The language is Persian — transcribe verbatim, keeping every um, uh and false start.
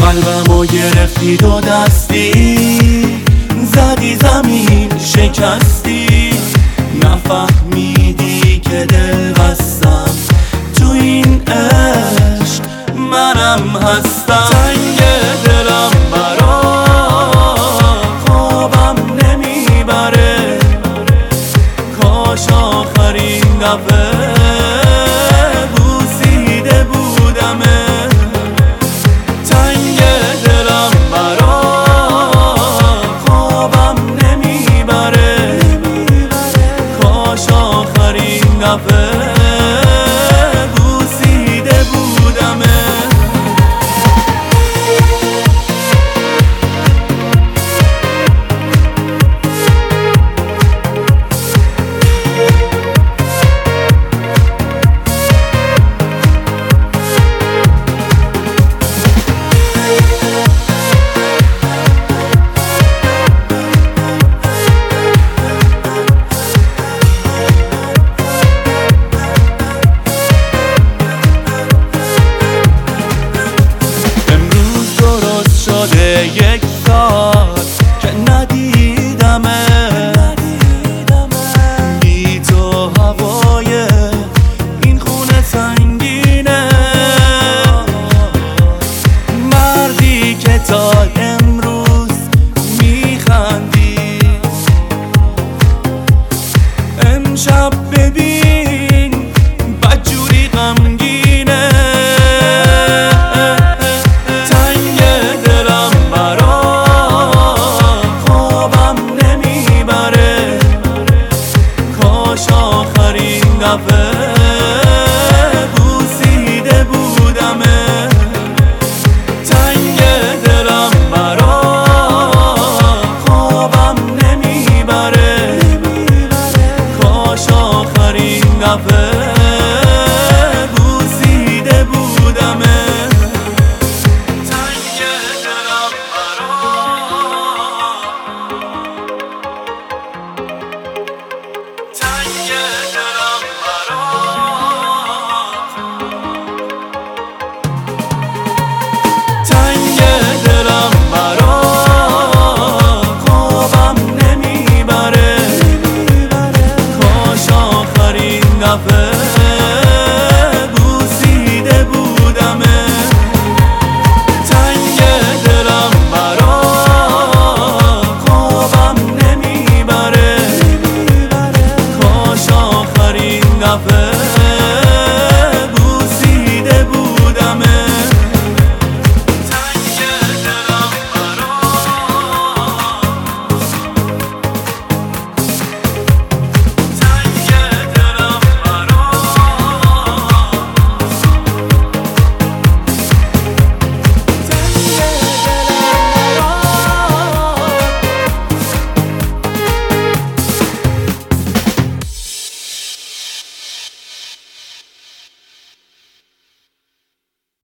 قلبمو گرفتی دو دستی، زدی زمین شکستی، نفهمیدی که دل بستم تو این عشق منم هستم. تنگ دلم برات خوابم نمیبره، کاش آخرین دفعه بوسیده بودمه. تنگ دلم برات خوابم نمیبره، کاش آخرین دفعه بوسیده بودمه. یک سال که ندیدمه، بی تو هوای این خونه سنگینه. مردی که تا